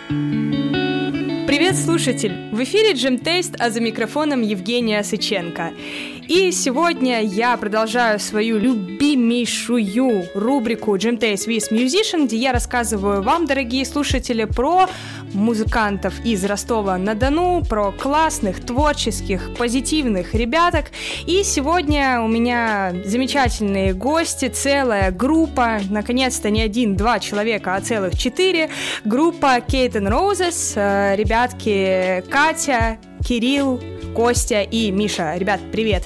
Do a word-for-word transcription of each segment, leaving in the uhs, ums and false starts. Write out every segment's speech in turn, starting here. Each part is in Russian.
Привет, слушатель! В эфире Jam Taste, а за микрофоном Евгения Сыченко. И сегодня я продолжаю свою любимейшую рубрику Jam Taste with Musician, где я рассказываю вам, дорогие слушатели, про музыкантов из Ростова-на-Дону, про классных, творческих, позитивных ребяток. И сегодня у меня замечательные гости, целая группа, наконец-то не один, два человека, а целых четыре. Группа Кейт энд Роузес, ребятки Катя, Кирилл, Костя и Миша. Ребят, привет!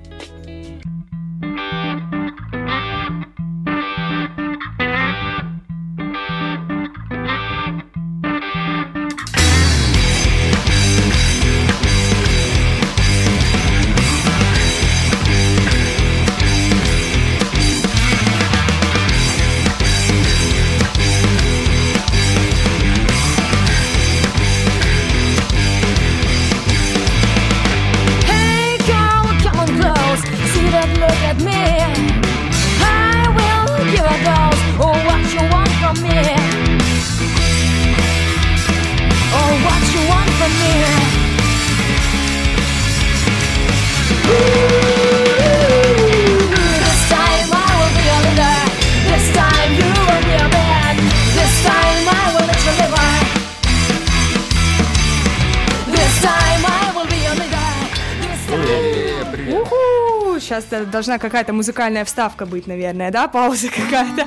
Сейчас должна какая-то музыкальная вставка быть, наверное, да? Пауза какая-то.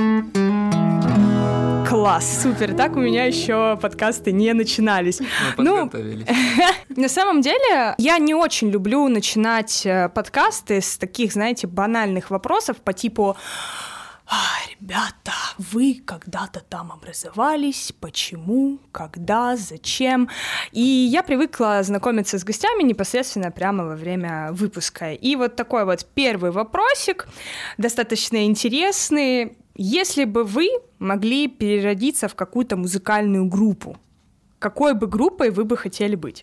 Класс, супер. Так у меня еще подкасты не начинались. Мы подготовились. Ну, на самом деле, я не очень люблю начинать подкасты с таких, знаете, банальных вопросов по типу: ребята, вы когда-то там образовались, почему, когда, зачем? И я привыкла знакомиться с гостями непосредственно прямо во время выпуска. И вот такой вот первый вопросик, достаточно интересный. Если бы вы могли переродиться в какую-то музыкальную группу, какой бы группой вы бы хотели быть?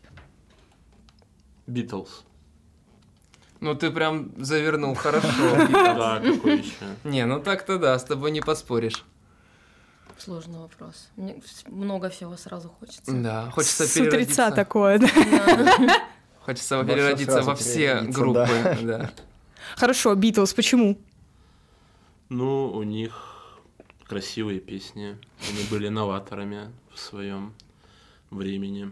Битлз. Ну, ты прям завернул хорошо. Да, какой еще? Не, ну так-то да, с тобой не поспоришь. Сложный вопрос. Мне много всего сразу хочется. Да, хочется С утреца переродиться. такое, да? Хочется переродиться во все группы. Да. Хорошо, Битлз, почему? Ну, у них красивые песни. Они были новаторами в своем времени.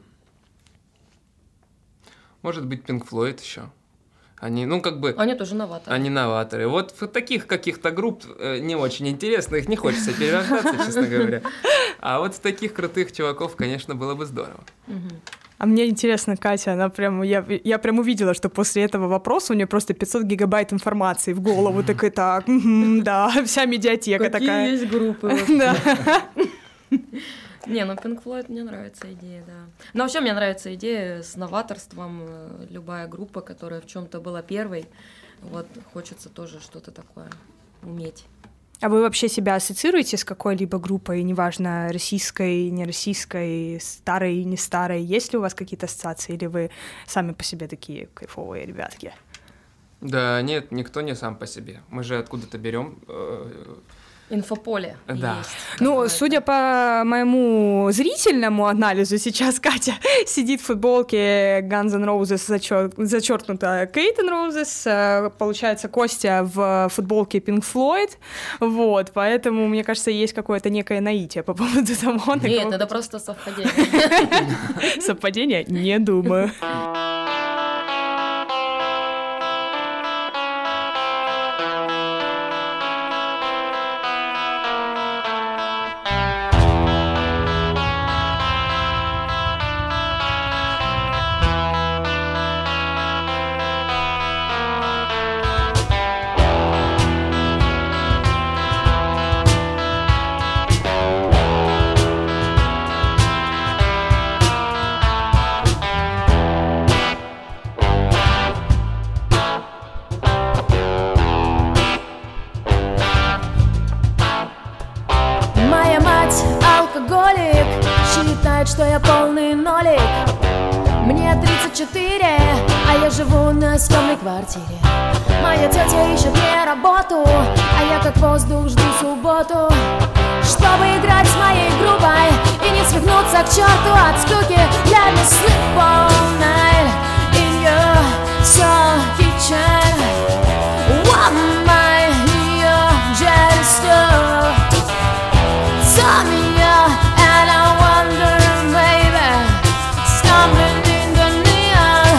Может быть, Pink Floyd еще. Они, ну, как бы... Они тоже новаторы. Они новаторы. Вот в таких каких-то групп э, не очень интересно, их не хочется перерождаться, честно говоря. А вот в таких крутых чуваков, конечно, было бы здорово. А мне интересно, Катя, она прям, я, я прям увидела, что после этого вопроса у нее просто пятьсот гигабайт информации в голову, так и так, да, вся медиатека такая. Какие есть группы вообще? Не, ну Pink Floyd мне нравится идея, да. Но вообще мне нравится идея с новаторством. Любая группа, которая в чем-то была первой, вот хочется тоже что-то такое уметь. А вы вообще себя ассоциируете с какой-либо группой, неважно, российской, не российской, старой, не старой? Есть ли у вас какие-то ассоциации, или вы сами по себе такие кайфовые ребятки? Да, нет, никто не сам по себе. Мы же откуда-то берем... Инфополе да. есть. Ну, судя по моему зрительному анализу, сейчас Катя сидит в футболке Guns N' Roses, зачер... зачеркнута Кейт энд Роузес, получается, Костя в футболке Pink Floyd, вот, поэтому, мне кажется, есть какое-то некое наитие по поводу того... Нет, кого... это просто совпадение. Совпадение? Не думаю. считает, что я полный нолик. Мне тридцать четыре, а я живу на съемной квартире. Моя тетя ищет мне работу, а я как воздух жду субботу, чтобы играть с моей группой и не свихнуться к черту от скуки. Let me sleep all night in your soul kitchen. What my your jelly stuff. Tell me yeah, and I wonder, baby, stumbling in the neon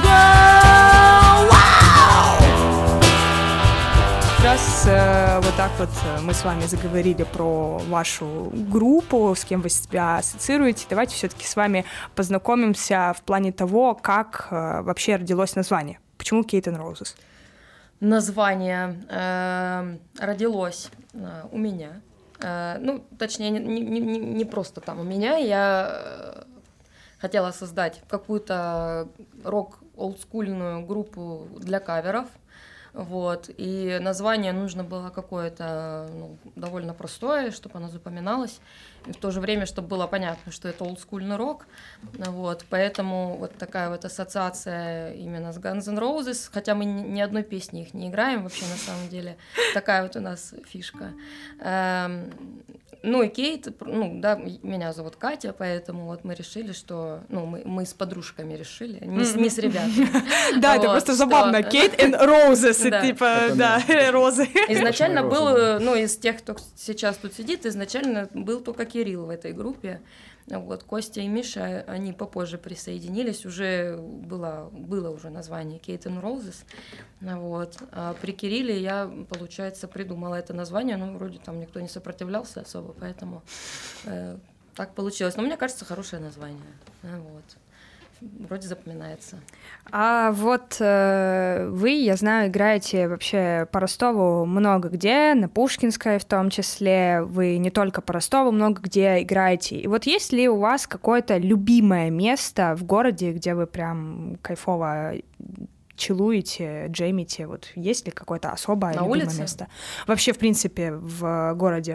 glow. Wow! Как раз э, вот так вот мы с вами заговорили про вашу группу, с кем вы себя ассоциируете. Давайте все-таки с вами познакомимся в плане того, как э, вообще родилось название. Почему Kate and Roses? Название э, родилось э, у меня. Э, ну, точнее, не, не, не, не просто там у меня. Я э, хотела создать какую-то рок-олдскульную группу для каверов. Вот, и название нужно было какое-то, ну, довольно простое, чтобы оно запоминалось, и в то же время, чтобы было понятно, что это олдскульный рок, вот, поэтому вот такая вот ассоциация именно с Guns N' Roses, хотя мы ни, ни одной песни их не играем вообще на самом деле, такая вот у нас фишка. Эм, ну и Кейт, ну да, меня зовут Катя, поэтому вот мы решили, что, ну мы, мы с подружками решили, не, с, не с ребятами. Да, это просто забавно, Kate and Roses, типа, да, розы. Изначально был, ну из тех, кто сейчас тут сидит, изначально был только Кирилл в этой группе. Вот, Костя и Миша, они попозже присоединились, уже было, было уже название Kate and Roses, вот, а при Кирилле я, получается, придумала это название, ну, вроде там никто не сопротивлялся особо, поэтому э, так получилось, но мне кажется, хорошее название, вот. Вроде запоминается. А вот э, вы, я знаю, играете вообще по Ростову много где, на Пушкинской в том числе. Вы не только по Ростову много где играете. И вот есть ли у вас какое-то любимое место в городе, где вы прям кайфово чилуете, джемите? Вот есть ли какое-то особое на любимое улице? место? Вообще, в принципе, в городе.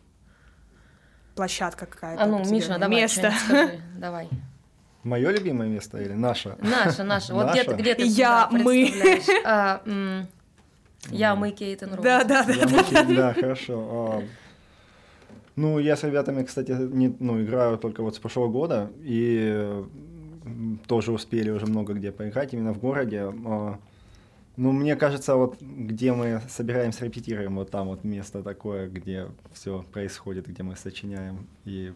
Площадка какая-то. А ну, Миша, давай, место. скажи, давай. Мое любимое место или наше? Наше, наше. Вот Наше? где ты, где ты Я, себя мы. представляешь? А, м, я, мы, Кейт and Роуз. Да, да, да. Я мучаю- Да, хорошо. А, Ну, я с ребятами, кстати, не, ну, играю только вот с прошлого года, и м, тоже успели уже много где поиграть, именно в городе. А, Ну, мне кажется, вот где мы собираемся, репетируем, вот там вот место такое, где все происходит, где мы сочиняем и,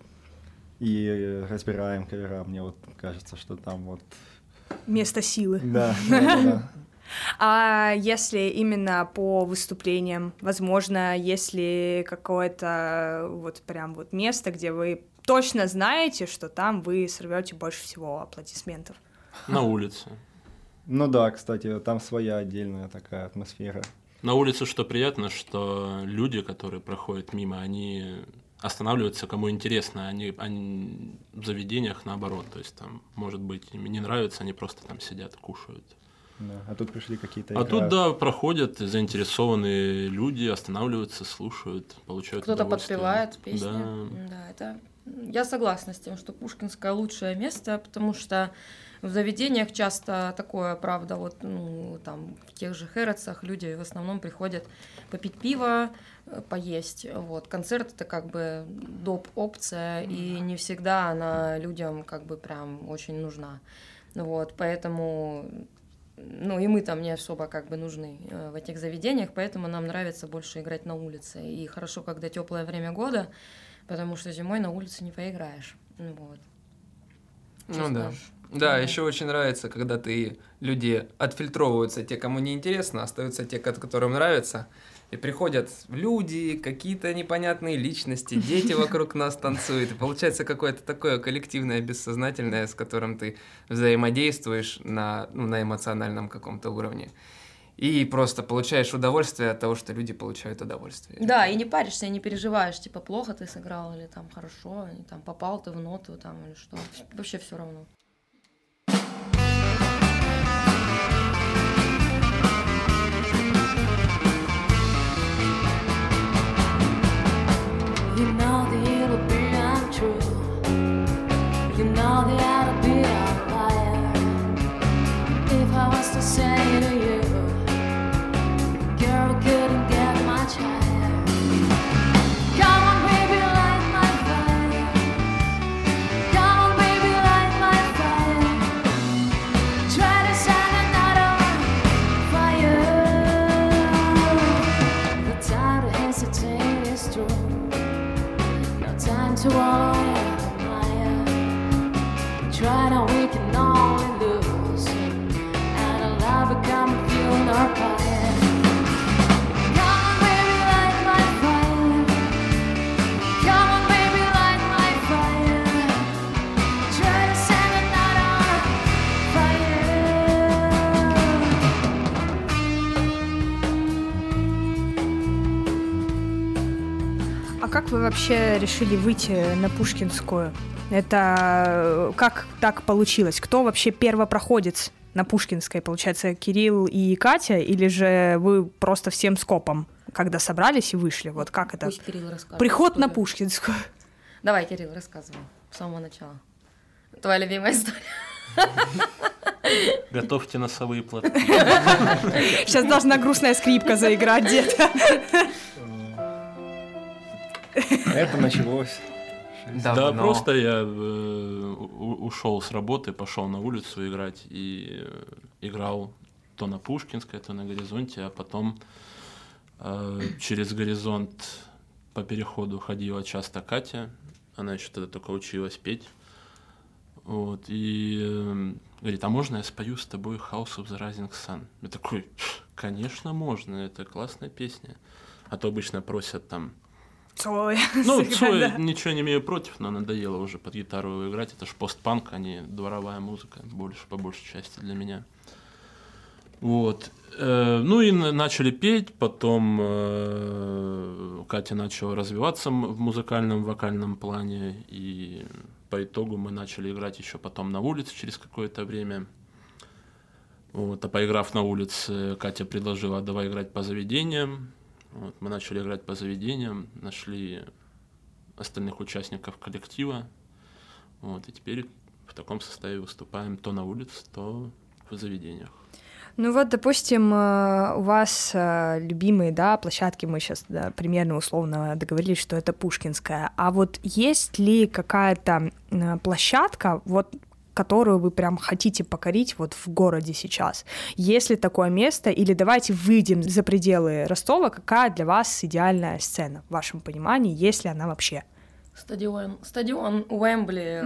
и разбираем кавера. Мне вот кажется, что там вот... Место силы. Да, да, да, да. А если именно по выступлениям, возможно, если какое-то вот прям вот место, где вы точно знаете, что там вы сорвете больше всего аплодисментов? На улице. Ну да, кстати, там своя отдельная такая атмосфера. На улице что приятно, что люди, которые проходят мимо, они останавливаются, кому интересно, они, они в заведениях наоборот, то есть там, может быть, им не нравится, они просто там сидят, кушают. Да. А тут пришли какие-то А играют. тут, да, проходят заинтересованные люди, останавливаются, слушают, получают Кто-то удовольствие. подпевает песни. Да. Да, это... Я согласна с тем, что Пушкинское лучшее место, потому что в заведениях часто такое, правда, вот, ну, там, в тех же Хэрротсах люди в основном приходят попить пиво, поесть, вот, концерт — это как бы доп. Опция, и не всегда она людям как бы прям очень нужна, вот, поэтому, ну, и мы там не особо как бы нужны в этих заведениях, поэтому нам нравится больше играть на улице, и хорошо, когда теплое время года, потому что зимой на улице не поиграешь, вот. Что Ну да. скажешь? Да, еще очень нравится, когда ты люди отфильтровываются, те, кому не интересно, остаются те, которым нравится, и приходят люди, какие-то непонятные личности, дети вокруг нас танцуют, и получается какое-то такое коллективное, бессознательное, с которым ты взаимодействуешь на, ну, на эмоциональном каком-то уровне. И просто получаешь удовольствие от того, что люди получают удовольствие. Да, и не паришься, и не переживаешь, типа, плохо ты сыграл, или там хорошо, и там попал ты в ноту, там, или что. Вообще все равно. You know that it'll be untrue. You know that I'll be a liar if I was to say to you, girl, couldn't get much higher. Come on, baby, light my fire. to wallow in the mire. Try now, we can only lose, and our love become a fuel or fire. Come on, baby, light my fire. Come on, baby, light my fire. Try to send another fire. А как вы вообще решили выйти на Пушкинскую? Это как так получилось? Кто вообще первопроходец на Пушкинской? Получается, Кирилл и Катя? Или же вы просто всем скопом, когда собрались и вышли? Вот как это? Пусть Кирилл расскажет. Приход на историю. Пушкинскую. Давай, Кирилл, рассказывай с самого начала. Твоя любимая история. Готовьте носовые платки. Сейчас должна грустная скрипка заиграть где-то. Это началось. Да, Давно. просто я э, у- ушел с работы, пошел на улицу играть и э, играл то на Пушкинской, то на Горизонте, а потом э, через Горизонт по переходу ходила часто Катя, она еще тогда только училась петь, вот, и э, говорит, а можно я спою с тобой House of the Rising Sun? Я такой, конечно, можно, это классная песня, а то обычно просят там. Цой. Ну, Сыграть, Цой, да. ничего не имею против, но надоело уже под гитару играть. Это ж постпанк, а не дворовая музыка, больше, по большей части для меня. Вот. Э, Ну и на- начали петь, потом э, Катя начала развиваться м- в музыкальном, вокальном плане, и по итогу мы начали играть еще потом на улице через какое-то время. Вот. А поиграв на улице, Катя предложила, «А давай играть по заведениям». Вот, мы начали играть по заведениям, нашли остальных участников коллектива, вот, и теперь в таком составе выступаем то на улице, то в заведениях. Ну вот, допустим, э, у вас э, любимые, да, площадки, мы сейчас да, примерно условно договорились, что это Пушкинская, а вот есть ли какая-то э, площадка, вот, которую вы прям хотите покорить вот в городе сейчас? Есть ли такое место? Или давайте выйдем за пределы Ростова, какая для вас идеальная сцена, в вашем понимании, есть ли она вообще? Стадион, стадион Уэмбли.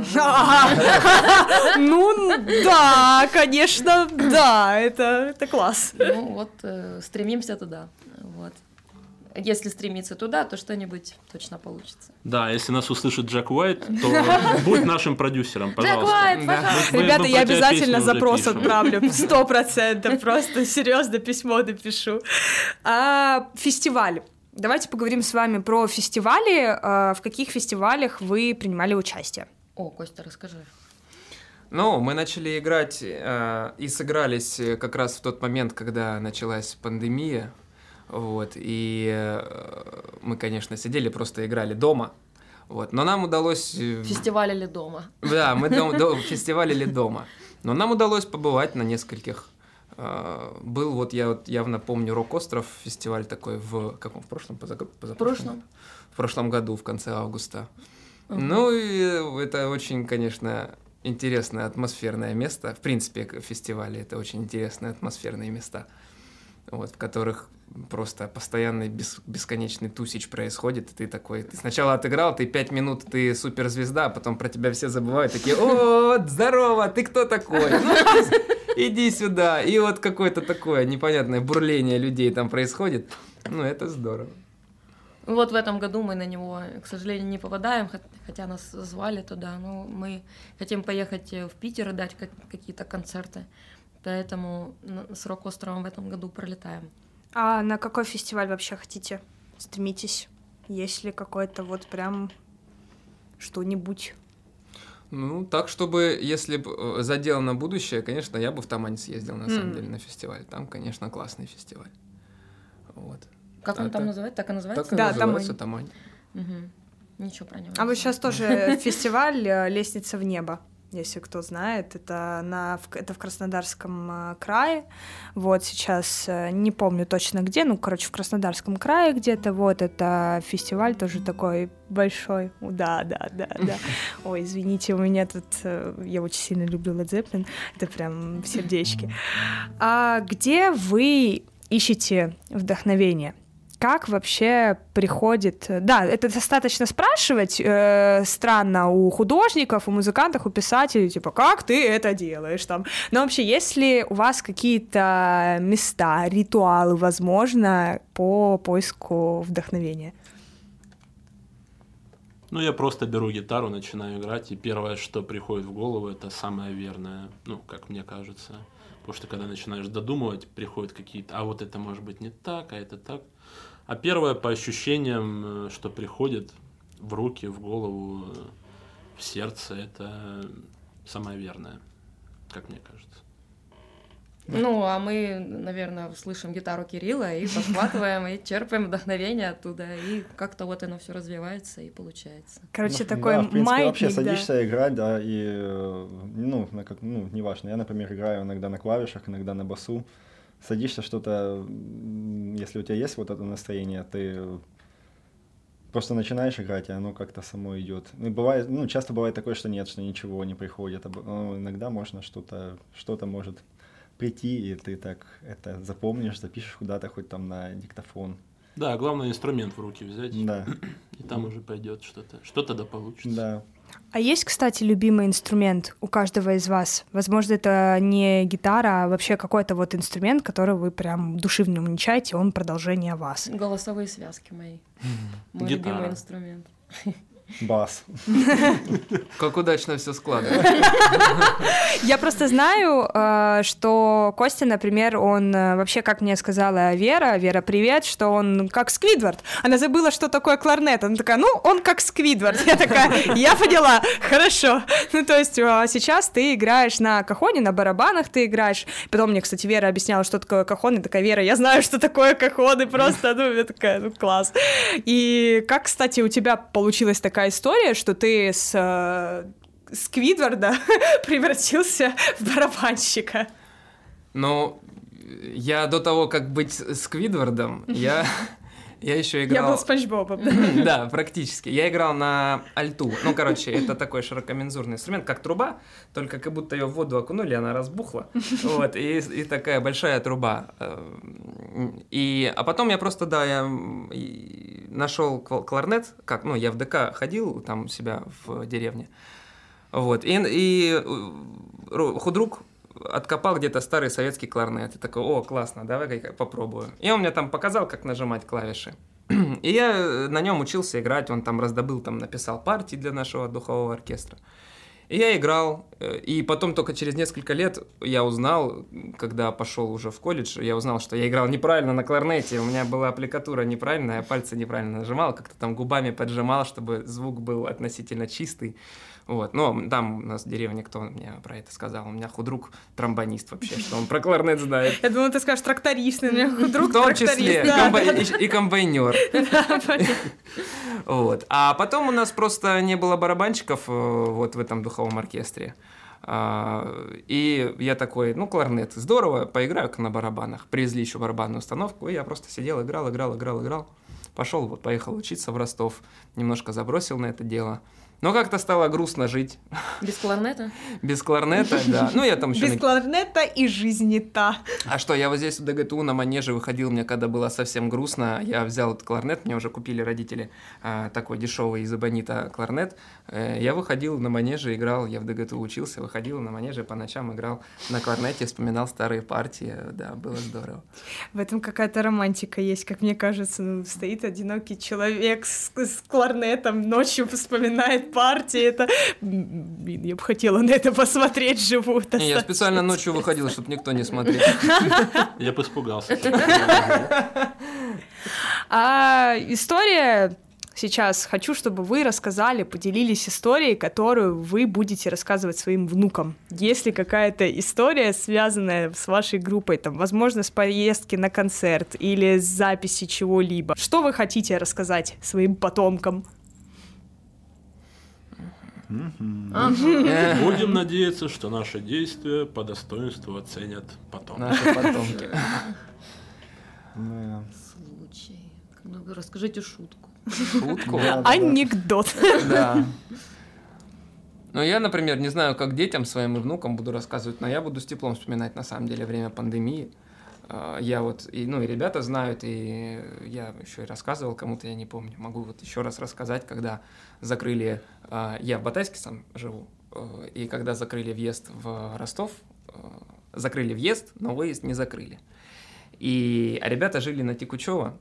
Ну, да, конечно, да, это, это класс. Ну вот, э, стремимся туда. Вот. Если стремиться туда, то что-нибудь точно получится. Да, если нас услышит Джек Уайт, то будь нашим продюсером, Джек пожалуйста. Уайт, Да. пожалуйста. Мы- Ребята, мы я про тебя обязательно песню уже запрос пишем. отправлю, сто процентов, просто серьезно письмо напишу. А, фестиваль. Давайте поговорим с вами про фестивали. А, в каких фестивалях вы принимали участие? О, Костя, расскажи. Ну, мы начали играть э, и сыгрались э, как раз в тот момент, когда началась пандемия. Вот, и э, мы, конечно, сидели, просто играли дома. Вот, но нам удалось... э, Фестиваль или дома? Да, мы дом, до, фестиваль или дома. Но нам удалось побывать на нескольких. Э, был вот, я вот явно помню, Рок-остров, фестиваль такой в каком? В прошлом? Позаг- позапрошлом? прошлом. В прошлом году, в конце августа. Мгм. Ну и это очень, конечно, интересное атмосферное место. В принципе, к- фестивали — это очень интересные атмосферные места, вот, в которых просто постоянный бес- бесконечный тусич происходит, и ты такой, ты сначала отыграл, ты пять минут, ты суперзвезда, а потом про тебя все забывают, такие, о, здорово, ты кто такой? Ну, иди сюда. И вот какое-то такое непонятное бурление людей там происходит. Ну, это здорово. Вот в этом году мы на него, к сожалению, не попадаем, хот- хотя нас звали туда. Но мы хотим поехать в Питер и дать как- какие-то концерты. Поэтому на- с Рок-островом в этом году пролетаем. А на какой фестиваль вообще хотите? Стремитесь? Есть ли какой-то вот прям что-нибудь? Ну, так, чтобы, если бы задел на будущее, конечно, я бы в Тамань съездил, на самом М. деле, на фестиваль. Там, конечно, классный фестиваль. Вот. Как он А, там так. называется? Так и называется? Так и Да, называется Тамань. Мгм. Ничего про него. А не вот знаю. сейчас тоже фестиваль э, «Лестница в небо», если кто знает. Это, на, в- это в Краснодарском э, крае. Вот сейчас э, не помню точно где, ну, короче, в Краснодарском крае где-то. Вот это фестиваль тоже такой большой. Да, да, да, да. Ой, извините, у меня тут... э, Я очень сильно люблю Led Zeppelin. Это прям в сердечке. А где вы ищете вдохновение? как вообще приходит... Да, это достаточно спрашивать, э, странно у художников, у музыкантов, у писателей, типа, как ты это делаешь там. Но вообще, есть ли у вас какие-то места, ритуалы, возможно, по поиску вдохновения? Ну, я просто беру гитару, начинаю играть, и первое, что приходит в голову, это самое верное, ну, как мне кажется. Потому что когда начинаешь додумывать, приходят какие-то, а вот это может быть не так, а это так. А первое, по ощущениям, что приходит в руки, в голову, в сердце, это самое верное, как мне кажется. Ну, а мы, наверное, слышим гитару Кирилла и подхватываем, и черпаем вдохновение оттуда, и как-то вот оно все развивается и получается. Короче, Ну, такой да, в принципе, маятник, вообще да. садишься играть, да, и, э, ну, на как, ну, неважно, я, например, играю иногда на клавишах, иногда на басу, садишься что-то, м, если у тебя есть вот это настроение, ты просто начинаешь играть, и оно как-то само идет. Ну, бывает, ну, часто бывает такое, что нет, что ничего не приходит, а б- ну, иногда можно что-то, что-то может прийти, и ты так это запомнишь, запишешь куда-то, хоть там на диктофон. Да, главное инструмент в руки взять, Да, и там уже пойдет что-то, что-то да получится. да. А есть, кстати, любимый инструмент у каждого из вас? Возможно, это не гитара, а вообще какой-то вот инструмент, который вы прям души в нем не чаете, он продолжение вас. Голосовые связки мои. Мой Гитара. любимый инструмент. Бас. Как удачно все складывается. Я просто знаю, э, что Костя, например, он э, вообще, как мне сказала Вера, Вера, привет, что он как Сквидвард. Она забыла, что такое кларнет. Она такая, ну, он как Сквидвард. Я такая, я поняла, хорошо. Ну, то есть э, сейчас ты играешь на кахоне, на барабанах ты играешь. Потом мне, кстати, Вера объясняла, что такое кахон, и такая, Вера, я знаю, что такое кахон, и просто, ну, я такая, ну, класс. И как, кстати, у тебя получилась такая история, что ты с э, Сквидварда превратился в барабанщика? Ну, я до того, как быть Сквидвардом, я, я еще Я играл... был Спанч Бобом. Да, практически. Я играл на альту. Ну, короче, это такой широкомензурный инструмент, как труба, только как будто ее в воду окунули, она разбухла. Вот, и, и такая большая труба. И, а потом я просто, да, я нашел кларнет, как, ну, я в ДК ходил, там у себя в деревне. Вот, и, и худрук откопал где-то старый советский кларнет. И такой, о, классно, давай-ка попробую. И он мне там показал, как нажимать клавиши. И я на нем учился играть, он там раздобыл, там написал партии для нашего духового оркестра. И я играл, и потом только через несколько лет я узнал, когда пошел уже в колледж, я узнал, что я играл неправильно на кларнете, у меня была аппликатура неправильная, я пальцы неправильно нажимал, как-то там губами поджимал, чтобы звук был относительно чистый. Вот, но там у нас в деревне кто мне про это сказал, у меня худрук тромбонист вообще, что он про кларнет знает. Я думала, ты скажешь тракторист, у меня худрук В том тракторист. числе, и, Да, комбай- да, и- и комбайнер. Вот. А потом у нас просто не было барабанщиков э, вот в этом духовом оркестре. А, И я такой, ну, кларнет, здорово, поиграю-ка на барабанах. Привезли еще барабанную установку, и я просто сидел, играл, играл, играл, играл. Пошел, вот, поехал учиться в Ростов, немножко забросил на это дело. Но как-то стало грустно жить. Без кларнета? Без кларнета, да. Ну, я там еще... Без кларнета и жизнь не та. А что, я вот здесь в ДГТУ на манеже выходил, мне когда было совсем грустно, я взял этот кларнет, мне уже купили родители а, такой дешевый из эбонита кларнет. Э, я выходил на манеже, играл, я в ДГТУ учился, выходил на манеже, по ночам играл на кларнете, вспоминал старые партии, да, было здорово. В этом какая-то романтика есть, как мне кажется. Ну, стоит одинокий человек с, с кларнетом, ночью вспоминает партии. Это... Блин, я бы хотела на это посмотреть живую. Не, я специально ночью выходил, чтобы никто не смотрел. Я бы испугался. А история сейчас. Хочу, чтобы вы рассказали, поделились историей, которую вы будете рассказывать своим внукам. Есть ли какая-то история, связанная с вашей группой, там, возможно, с поездки на концерт или с записи чего-либо? Что вы хотите рассказать своим потомкам? Будем надеяться, что наши действия по достоинству оценят потом. Наши потомки. Да. Случай. Ну, расскажите шутку. Шутку? Да, да, да. Анекдот. Да. Ну, я, например, не знаю, как детям своим и внукам буду рассказывать, но я буду с теплом вспоминать, на самом деле, время пандемии. э, я вот, и, ну, и ребята знают, и я еще и рассказывал кому-то, я не помню, могу вот еще раз рассказать, когда закрыли, э, я в Батайске сам живу, э, и когда закрыли въезд в Ростов, э, закрыли въезд, но выезд не закрыли. И, а ребята жили на Текучево,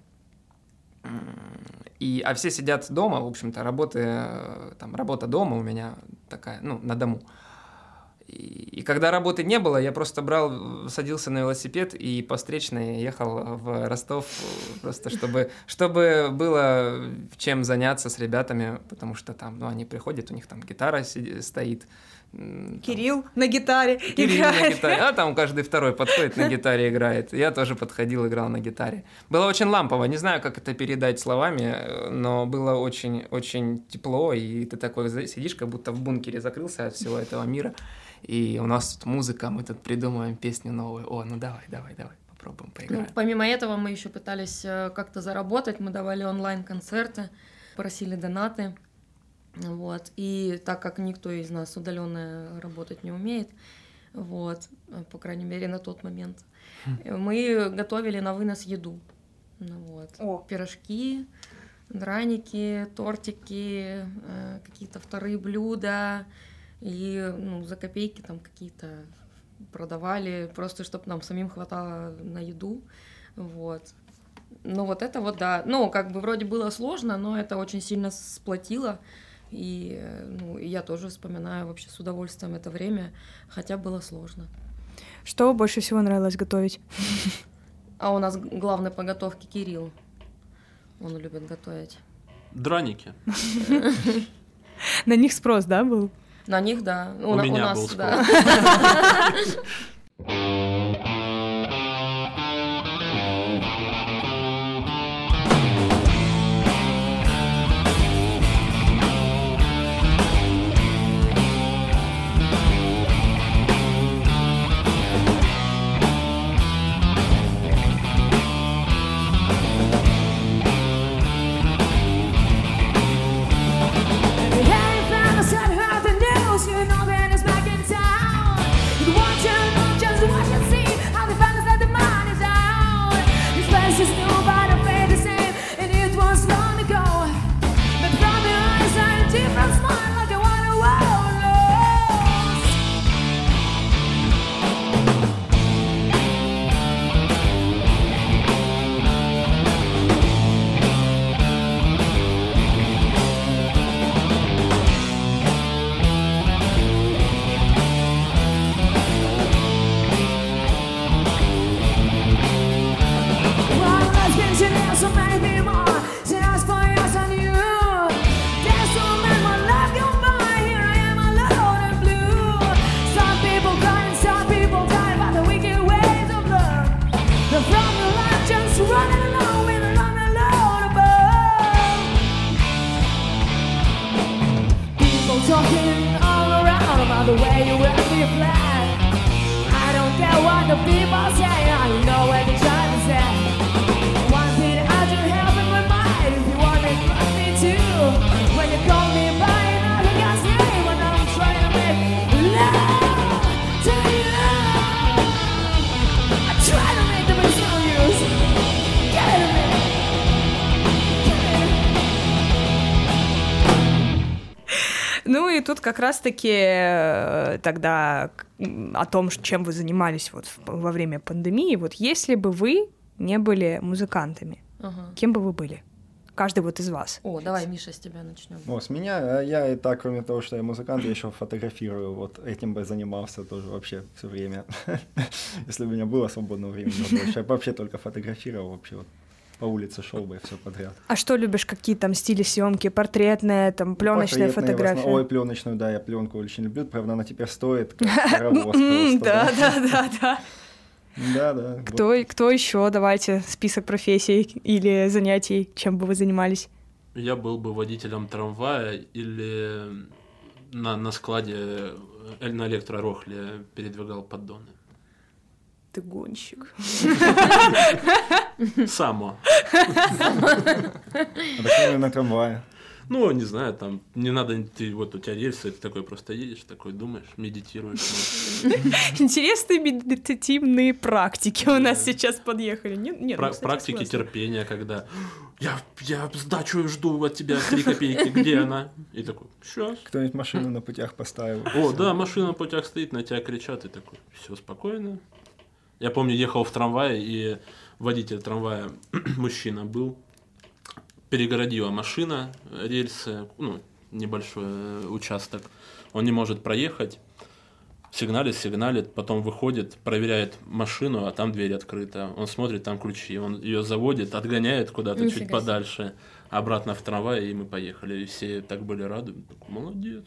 и, а все сидят дома, в общем-то, работы, там, работа дома у меня такая, ну, на дому. И, и когда работы не было, я просто брал, садился на велосипед и по встречной ехал в Ростов, просто чтобы, чтобы было чем заняться с ребятами, потому что там, ну, они приходят, у них там гитара сидит, стоит. Кирилл там на гитаре Кирилл играет. на гитаре, а там каждый второй подходит на гитаре играет. Я тоже подходил, играл на гитаре. Было очень лампово, не знаю, как это передать словами, но было очень-очень тепло, и ты такой сидишь, как будто в бункере закрылся от всего этого мира. И у нас тут музыка, мы тут придумываем песню новую. О, ну давай, давай, давай, попробуем поиграем. Ну, помимо этого мы еще пытались как-то заработать, мы давали онлайн-концерты, просили донаты. Вот. И так как никто из нас удаленно работать не умеет, вот, по крайней мере, на тот момент, мы готовили на вынос еду. Вот. О. Пирожки, драники, тортики, какие-то вторые блюда. И, ну, за копейки там какие-то продавали, просто чтобы нам самим хватало на еду. Вот. Ну, вот это вот, да. Ну, как бы вроде было сложно, но это очень сильно сплотило. И, ну, я тоже вспоминаю вообще с удовольствием это время, хотя было сложно. Что больше всего нравилось готовить? А у нас главный по готовке Кирилл. Он любит готовить. Драники. На них спрос, да, был? На них, да. У, у на, меня у нас, был спрос. Да. Ну и тут как раз-таки тогда о том, чем вы занимались вот во время пандемии, вот если бы вы не были музыкантами, ага. кем бы вы были? Каждый вот из вас. О, давай, Миша, с тебя начнем. О, с меня? Я и так, кроме того, что я музыкант, я еще фотографирую. Вот этим бы занимался тоже вообще все время. Если бы у меня было свободного времени больше. Я вообще только фотографировал вообще вот. По улице шел бы и все подряд. А что любишь, какие там стили съемки, портретная, там пленочная фотография? Ой, пленочную, да, я пленку очень люблю. Правда, она теперь стоит как паровоз просто. Да, да, да, да. Да, да. Кто, кто еще? Давайте список профессий или занятий, чем бы вы занимались? Я был бы водителем трамвая или на, на складе на электророхле передвигал поддоны. Ты гонщик. Само. А почему на трамвае? Ну, не знаю, там не надо, ты вот у тебя рельсы, ты такой просто едешь, такой думаешь, медитируешь. Интересные медитативные практики у нас сейчас подъехали. Нет, нет, ну, Пра- кстати, Практики согласна. терпения, когда я, я сдачу жду от тебя три копейки, где она? И такой, сейчас. Кто-нибудь машину на путях поставил. О, да, машина на путях стоит, на тебя кричат, и такой, все спокойно. Я помню, ехал в трамвае, и водитель трамвая, мужчина был, перегородила машина, рельсы, ну, небольшой э, участок, он не может проехать, сигналит, сигналит, потом выходит, проверяет машину, а там дверь открыта, он смотрит, там ключи, он ее заводит, отгоняет куда-то Нифига чуть себе. подальше, обратно в трамвай, и мы поехали, и все так были рады, такой, молодец.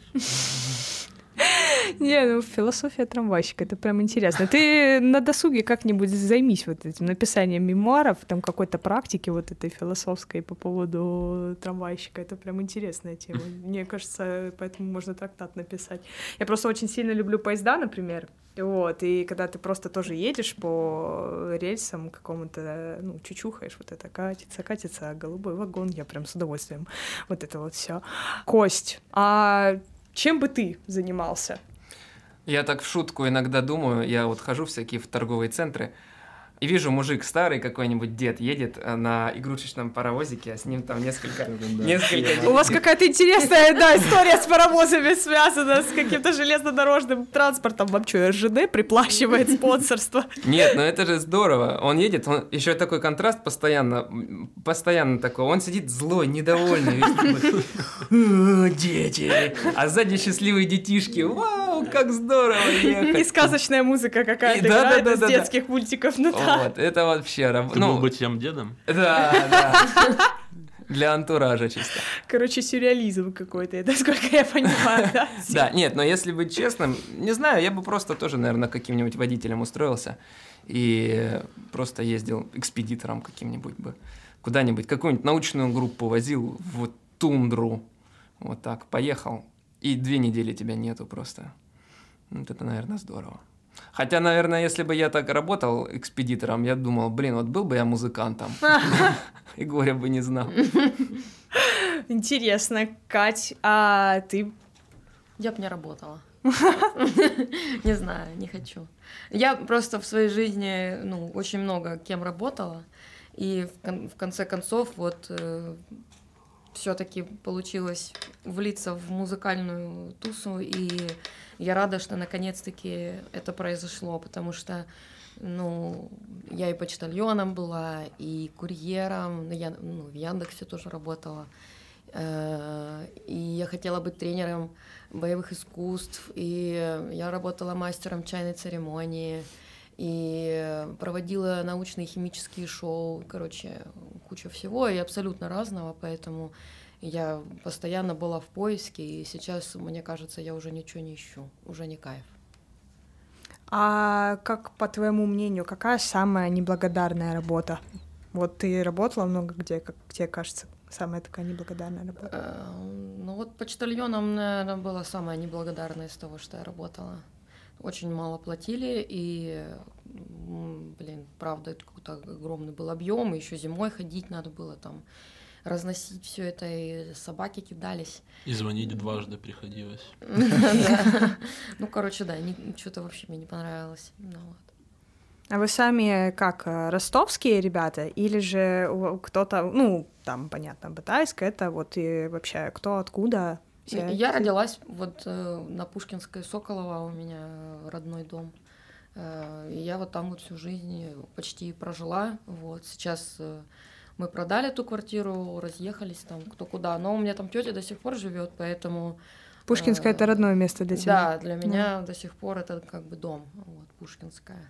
Не, ну философия трамвайщика, это прям интересно. Ты на досуге как-нибудь займись вот этим написанием мемуаров, там какой-то практики вот этой философской по поводу трамвайщика. Это прям интересная тема. Мне кажется, поэтому можно трактат написать. Я просто очень сильно люблю поезда, например. Вот, и когда ты просто тоже едешь по рельсам какому-то, ну, чучухаешь, вот это катится, катится, голубой вагон, я прям с удовольствием вот это вот все. Кость, а чем бы ты занимался? Я так в шутку иногда думаю, я вот хожу всякие в торговые центры, и вижу, мужик старый какой-нибудь, дед, едет э, на игрушечном паровозике, а с ним там несколько... несколько У вас какая-то интересная, да, история с паровозами связана, с каким-то железнодорожным транспортом. Вам что, эр жэ дэ приплачивает спонсорство? Нет, ну это же здорово. Он едет, он еще такой контраст постоянно, м, постоянно такой. Он сидит злой, недовольный, весь такой, «О, дети, а сзади счастливые детишки. Вау, как здорово И ехать. сказочная музыка какая-то И да, играет да, из да, да. детских мультиков. Ну да. Вот, это вообще... раб- Ты ну, мог быть тем дедом? Да, да. Для антуража чисто. Короче, сюрреализм какой-то, насколько я понимаю, да? Да, нет, но если быть честным, не знаю, я бы просто тоже, наверное, каким-нибудь водителем устроился и просто ездил экспедитором каким-нибудь бы, куда-нибудь, какую-нибудь научную группу возил в тундру, вот так, поехал, и две недели тебя нету просто. Вот это, наверное, здорово. Хотя, наверное, если бы я так работал экспедитором, я думал, блин, вот был бы я музыкантом, и горя бы не знал. Интересно, Кать, а ты... Я бы не работала. Не знаю, не хочу. Я просто в своей жизни, ну, очень много кем работала, и в, кон- в конце концов вот все-таки получилось влиться в музыкальную тусу, и я рада, что наконец-таки это произошло, потому что, ну, я и почтальоном была, и курьером, ну, я, ну, в Яндексе тоже работала, э, и я хотела быть тренером боевых искусств, и я работала мастером чайной церемонии, и проводила научные химические шоу, короче, куча всего, и абсолютно разного, поэтому я постоянно была в поиске, и сейчас, мне кажется, я уже ничего не ищу, уже не кайф. А как, по твоему мнению, какая самая неблагодарная работа? Вот ты работала много где, как тебе кажется, самая такая неблагодарная работа? Э, Ну вот почтальоном, наверное, была самая неблагодарная из того, что я работала. Очень мало платили, и, м, блин, правда, это какой-то огромный был объем, и еще зимой ходить надо было там, разносить все это, и собаки кидались. И звонить дважды приходилось. Да. Ну, короче, да, что-то вообще мне не понравилось. Ну вот. А вы сами как, э, ростовские ребята, или же у- кто-то, ну, там, понятно, Батайск, это вот и вообще кто, откуда? Все- Я родилась вот э, на Пушкинской, Соколова, у меня родной дом. Э, и я вот там вот всю жизнь почти прожила. Вот сейчас э, мы продали эту квартиру, разъехались там кто куда. Но у меня там тетя до сих пор живет, поэтому... Пушкинское — это э, родное место для тебя? Да, для меня до сих пор это как бы дом, вот, Пушкинская.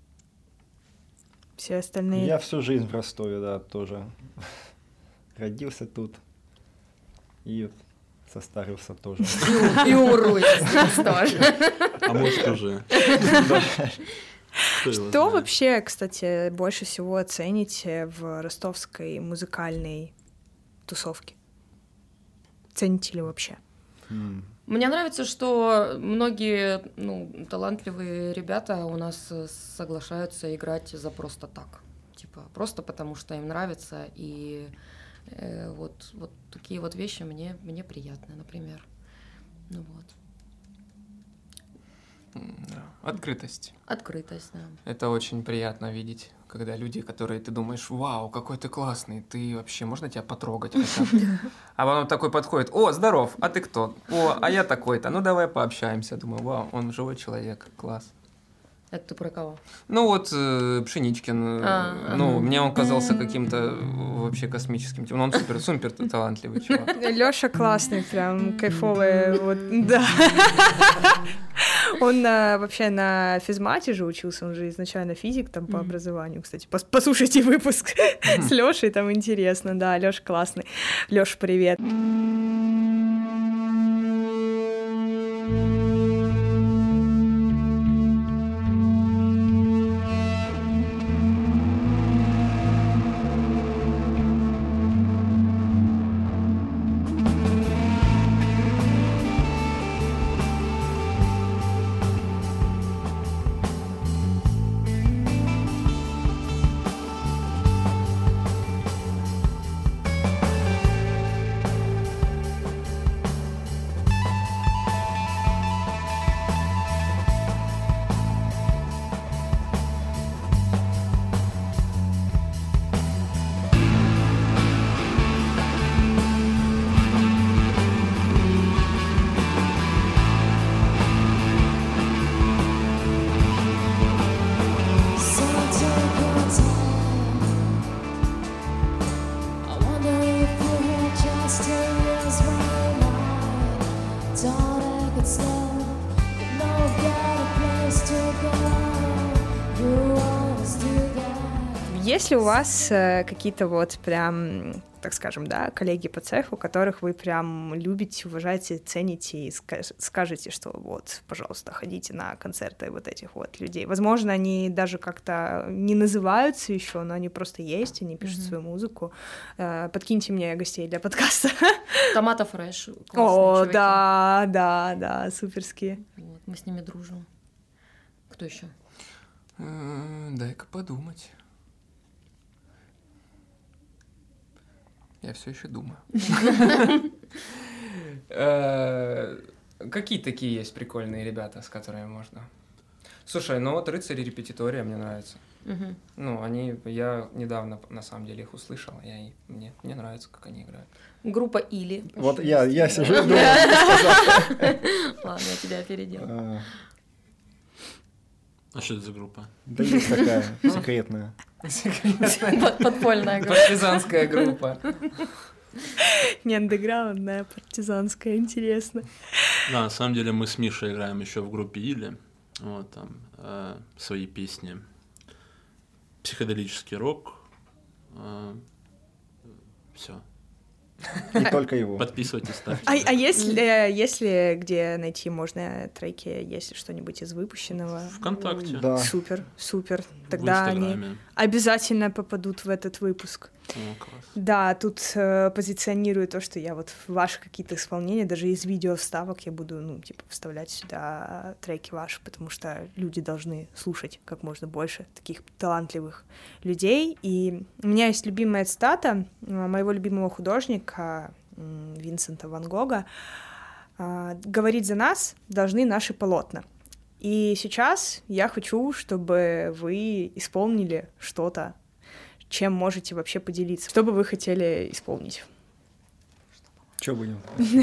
Все остальные... Я всю жизнь в Ростове, да, тоже. Родился тут. И состарился тоже. И умру я здесь тоже. А может уже. Кто его Что знает? вообще, кстати, больше всего цените в ростовской музыкальной тусовке? Цените ли вообще? М. Мне нравится, что многие, ну, талантливые ребята у нас э, соглашаются играть за просто так. Типа, просто потому что им нравится, и Э, вот, вот такие вот вещи мне, мне приятны, например. Ну вот. М, да. Открытость. Открытость, да. Это очень приятно видеть, когда люди, которые ты думаешь, вау, какой ты классный, ты вообще, можно тебя потрогать хотя бы?» А потом такой подходит: «О, здоров, а ты кто? О, а я такой-то, ну давай пообщаемся». Думаю, вау, он живой человек, класс. Это ты про кого? Ну вот э, Пшеничкин, э, А, ну, ага. мне он казался каким-то э, вообще космическим. Ну, он супер, супер талантливый чувак. Лёша классный, прям кайфовый, вот, да. Он а, вообще на физмате же учился, он же изначально физик там по Мгм. образованию, кстати. Пос- Послушайте выпуск с Лёшей, там интересно, да, Лёша классный. Лёш, привет. So take your time. I wonder if you're here just to lose my mind. Thought I could stop, but now I've got a place to go. You always do that. Есть ли у вас э, какие-то вот прям, так скажем, да, коллеги по цеху, которых вы прям любите, уважаете, цените и ска- скажете, что вот, пожалуйста, ходите на концерты вот этих вот людей? Возможно, они даже как-то не называются еще, но они просто есть, они пишут Мгм. свою музыку. Э, Подкиньте мне гостей для подкаста. Томато Фреш. О, классные чуваки. да, да, да, суперские. Вот, мы с ними дружим. Кто еще? Э, Дай-ка подумать. Я все еще думаю. Э, Какие такие есть прикольные ребята, с которыми можно? Слушай, ну вот «Рыцари Репетитория» мне нравится. Мгм. Ну, они, я недавно, на самом деле, их услышал, я, и- мне, мне нравится, как они играют. Группа Или. Вот Очень я, я интересно. сижу и думаю, Ладно, я тебя опередил. а, А что это за группа? да есть такая секретная. Под- Подпольная группа. Партизанская группа. Не андеграундная, партизанская, интересно. Да, на самом деле мы с Мишей играем еще в группе Или. Вот там э, свои песни. Психоделический рок. Все. Не только его. Подписывайтесь, ставьте. А, а если, если где найти можно треки, если что-нибудь из выпущенного? ВКонтакте. Да. Супер, супер. В Тогда они Инстаграме. обязательно попадут в этот выпуск. О, класс. Да, тут э, позиционирую то, что я вот в ваши какие-то исполнения, даже из видео вставок я буду, ну, типа, вставлять сюда треки ваши, потому что люди должны слушать как можно больше таких талантливых людей. И у меня есть любимая цитата э, моего любимого художника м, Винсента Ван Гога. А, «Говорить за нас должны наши полотна». И сейчас я хочу, чтобы вы исполнили что-то, чем можете вообще поделиться. Что бы вы хотели исполнить? Че будем?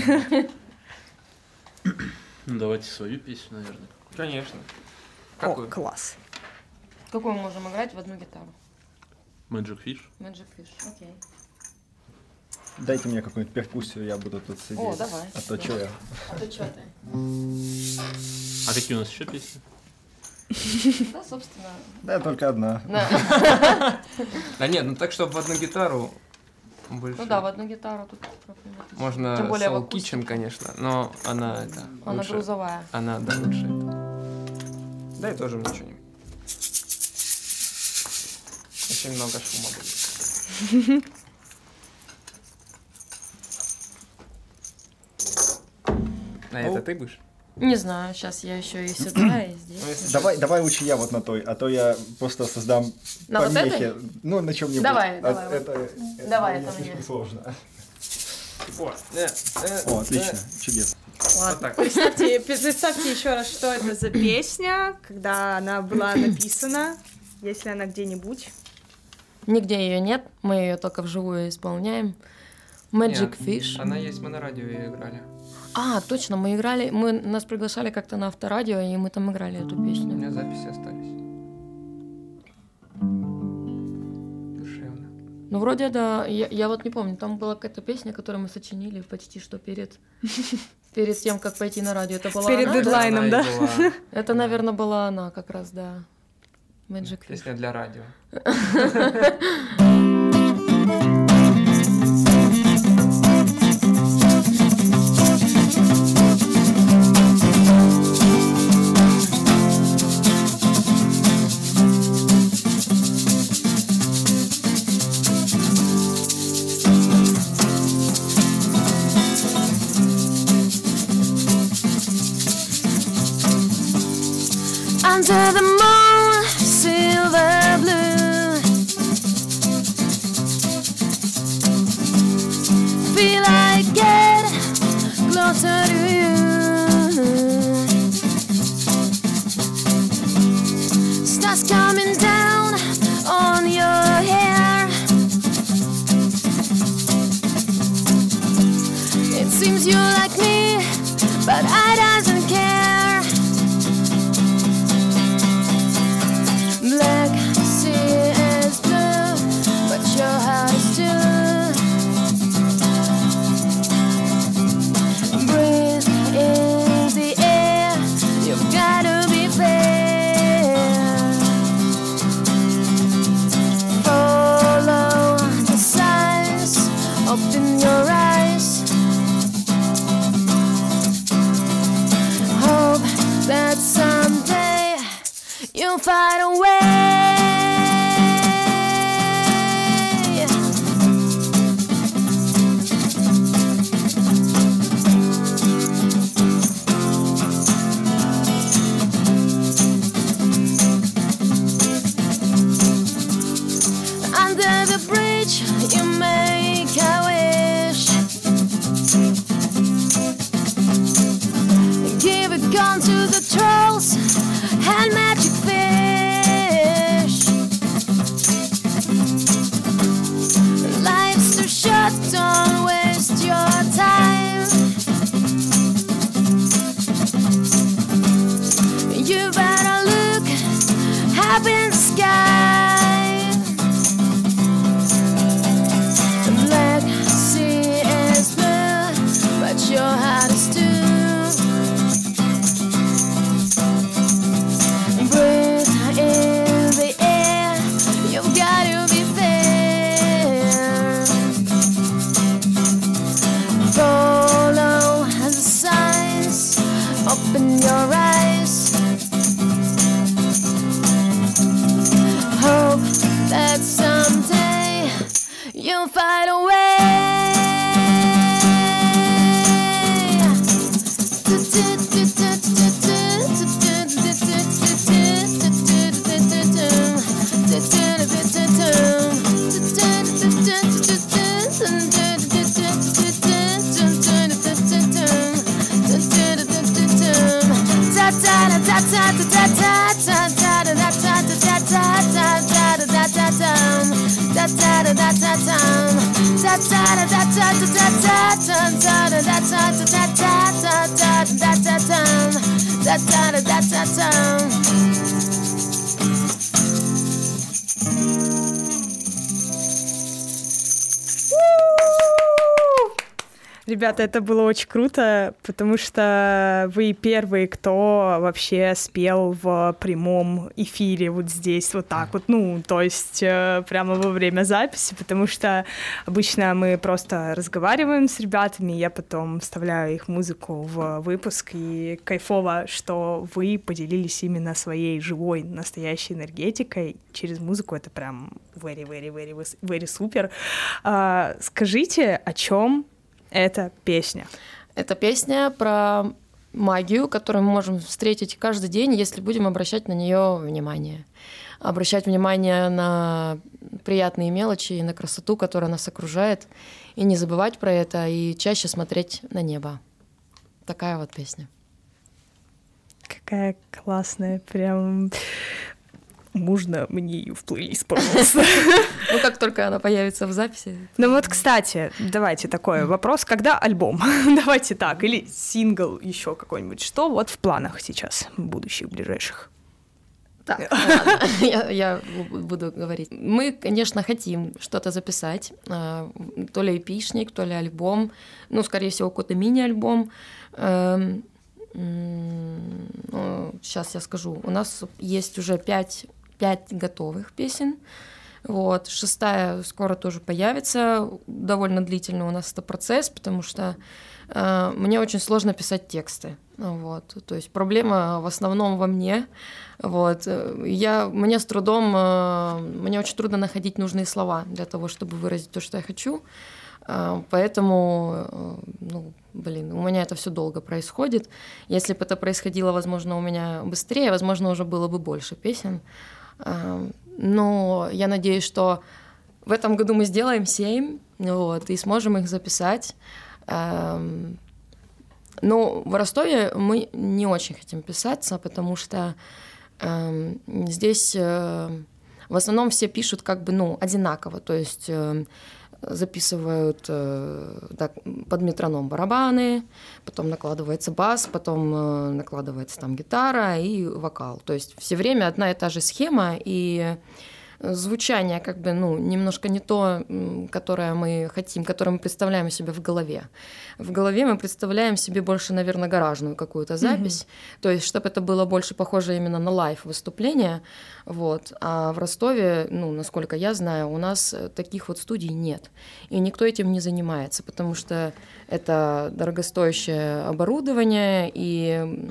Ну, давайте свою песню, наверное. Конечно. О, Какую? класс. Какую мы можем играть в одну гитару? Magic Fish. Magic Fish, окей. Дайте мне какую-нибудь перкуссию, я буду тут сидеть. О, давай. А то что я? А ты чё ты? А какие у нас еще песни? Да, собственно. Да, только одна. Да. Да нет, ну так, чтобы в одну гитару больше. Ну да, в одну гитару тут проблематично. Можно Тем более в Soul акустике. Kitchen, конечно, но она это Она лучше. грузовая. Она, да, лучше это. Дай тоже мне что-нибудь. Очень много шума будет. А это ты будешь? Не знаю, сейчас я еще и сюда, и здесь. Ну, если Давай, давай лучше я вот на той, а то я просто создам На вот помехи. этой? Ну, на чем-нибудь. Давай, А давай, вот. Это, это Давай, мне это слишком мне. сложно. Вот, э, э, О, отлично, э. чудесно. Вот так. Представьте, представьте еще раз, что это за песня, когда она была написана, если она где-нибудь. Нигде ее нет, мы ее только вживую исполняем. Magic Нет, Fish. Она есть, мы на радио ее играли. А, точно, мы играли, мы нас приглашали как-то на авторадио, и мы там играли эту У песню. меня записи остались. Душевно. Ну, вроде да, я, я вот не помню, там была какая-то песня, которую мы сочинили почти что перед, перед тем, как пойти на радио. Это была Перед она, да? дедлайном. Она и да? была. Это, наверное, была она как раз, да. Magic Fish. Песня для радио. Under the moon, silver blue. Feel I get closer to you. Stars coming down on your hair. It seems you like me, but I doesn't care. Black sea is blue, but your heart is still. Breathe in the air, you've gotta be fair. Follow the signs, open your eyes. Hope that someday you'll find a way. Under the bridge, you make a wish. Give a gun to the trolls and magic fish. Life's too short, don't waste your time. You better look up in the sky. The black sea is blue, but your heart is too. Breathe in the air, you've got to be fair. Follow the signs, open your eyes. Hope that someday you'll find a way. Ребята, это было очень круто, потому что вы первые, кто вообще спел в прямом эфире вот здесь, вот так вот, ну, то есть э, прямо во время записи, потому что обычно мы просто разговариваем с ребятами, я потом вставляю их музыку в выпуск, и кайфово, что вы поделились именно своей живой, настоящей энергетикой через музыку, это прям very, very, very, very супер. А, скажите, о чем эта песня? Это песня про магию, которую мы можем встретить каждый день, если будем обращать на нее внимание. Обращать внимание на приятные мелочи и на красоту, которая нас окружает, и не забывать про это, и чаще смотреть на небо. Такая вот песня. Какая классная, прям... Можно мне ее в плейлист, пожалуйста? Ну, как только она появится в записи. Ну вот, кстати, давайте такой вопрос. Когда альбом? Давайте так. Или сингл еще какой-нибудь. Что вот в планах сейчас, будущих, ближайших? Так, ладно, я, я буду говорить. Мы, конечно, хотим что-то записать. То ли эпишник, то ли альбом. Ну, скорее всего, какой-то мини-альбом. Сейчас я скажу. У нас есть уже пять, пять готовых песен. Вот. Шестая скоро тоже появится. Довольно длительный у нас это процесс, потому что э, мне очень сложно писать тексты. Вот. То есть проблема в основном во мне. Вот. Я, мне с трудом, э, мне очень трудно находить нужные слова для того, чтобы выразить то, что я хочу. Э, поэтому, э, ну, блин, у меня это все долго происходит. Если бы это происходило, возможно, у меня быстрее, возможно, уже было бы больше песен. Э, но я надеюсь, что в этом году мы сделаем семь, вот, и сможем их записать. Э, но в Ростове мы не очень хотим писаться, потому что э, здесь э, в основном все пишут как бы, ну, одинаково, то есть э, записывают э, так, под метроном барабаны, потом накладывается бас, потом э, накладывается там гитара и вокал. То есть все время одна и та же схема, и звучание как бы, ну, немножко не то, которое мы хотим, которое мы представляем себе в голове. В голове мы представляем себе больше, наверное, гаражную какую-то запись, mm-hmm. то есть чтобы это было больше похоже именно на лайв-выступление, вот. А в Ростове, ну, насколько я знаю, у нас таких вот студий нет, и никто этим не занимается, потому что это дорогостоящее оборудование, и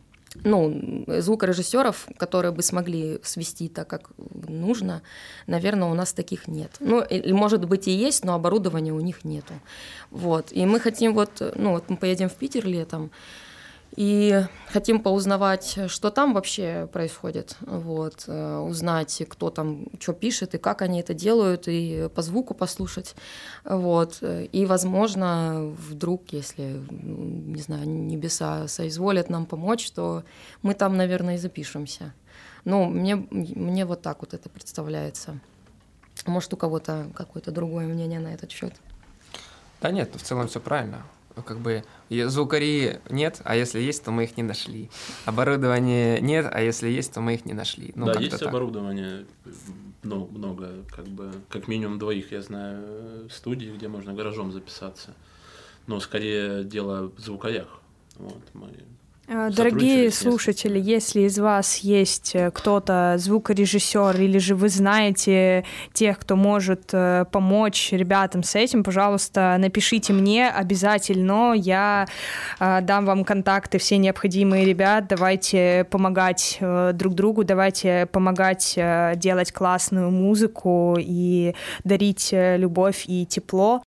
ну, звукорежиссеров, которые бы смогли свести так, как нужно, наверное, у нас таких нет. Ну, или, может быть, и есть, но оборудования у них нету. Вот. И мы хотим вот, ну, вот мы поедем в Питер летом, и хотим поузнавать, что там вообще происходит, вот, узнать, кто там что пишет и как они это делают, и по звуку послушать. Вот. И, возможно, вдруг, если, не знаю, небеса соизволят нам помочь, то мы там, наверное, и запишемся. Ну, мне, мне вот так вот это представляется. Может, у кого-то какое-то другое мнение на этот счет? Да нет, в целом все правильно. Как бы звукари нет, а если есть, то мы их не нашли. Оборудования нет, а если есть, то мы их не нашли. Ну, да, есть так. оборудование, ну, много, как бы, как минимум двоих, я знаю, студий, где можно гаражом записаться. Но скорее дело в звукарях. Вот, мы Дорогие слушатели, если из вас есть кто-то, звукорежиссер, или же вы знаете тех, кто может помочь ребятам с этим, пожалуйста, напишите мне обязательно. Я дам вам контакты, все необходимые ребят. Давайте помогать друг другу, давайте помогать делать классную музыку и дарить любовь и тепло.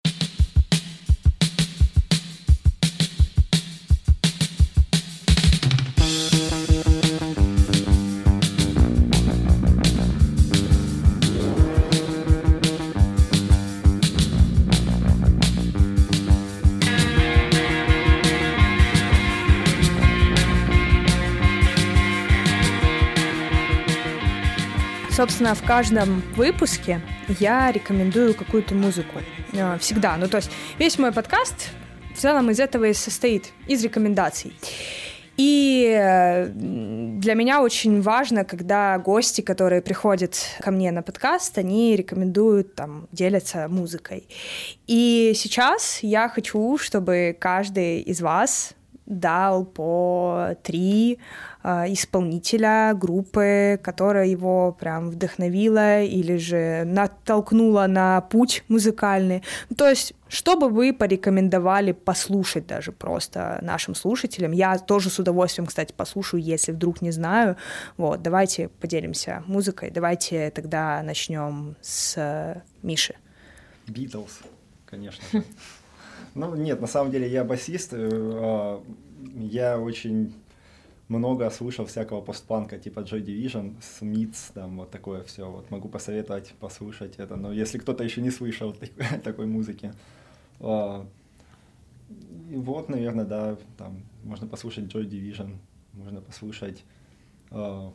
Собственно, в каждом выпуске я рекомендую какую-то музыку. Всегда. Ну, то есть весь мой подкаст в целом из этого и состоит, из рекомендаций. И для меня очень важно, когда гости, которые приходят ко мне на подкаст, они рекомендуют, там, делятся музыкой. И сейчас я хочу, чтобы каждый из вас дал по три э, исполнителя группы, которая его прям вдохновила или же натолкнула на путь музыкальный. То есть, что бы вы порекомендовали послушать даже просто нашим слушателям? Я тоже с удовольствием, кстати, послушаю, если вдруг не знаю. Вот, давайте поделимся музыкой. Давайте тогда начнем с э, Миши. Beatles, конечно же. Ну, нет, на самом деле я басист. э, Я очень много слушал всякого постпанка, типа Joy Division, Smiths, там вот такое все. Вот могу посоветовать послушать это. Но если кто-то еще не слышал такой, такой музыки. а, и вот, наверное, да, там можно послушать Joy Division, можно послушать а,